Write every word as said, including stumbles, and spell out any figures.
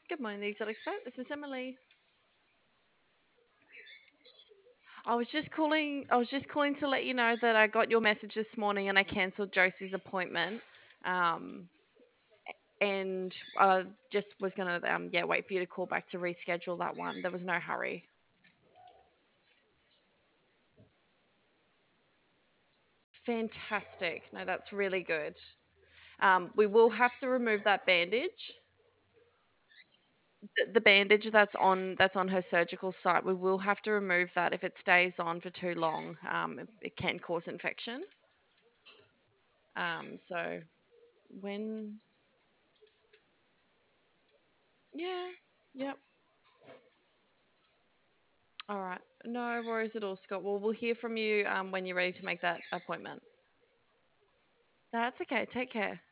Good morning, the Exotic Expert. This is Emily. I was just calling. I was just calling to let you know that I got your message this morning and I cancelled Josie's appointment. Um, and I just was gonna um yeah wait for you to call back to reschedule that one. There was no hurry. Fantastic. No, that's really good. Um, we will have to remove that bandage. The, the bandage that's on that's on her surgical site. We will have to remove that if it stays on for too long. Um, it, it can cause infection. Um, so when Yeah. Yep. All right. No worries at all, Scott. Well, we'll hear from you um, when you're ready to make that appointment. That's okay. Take care.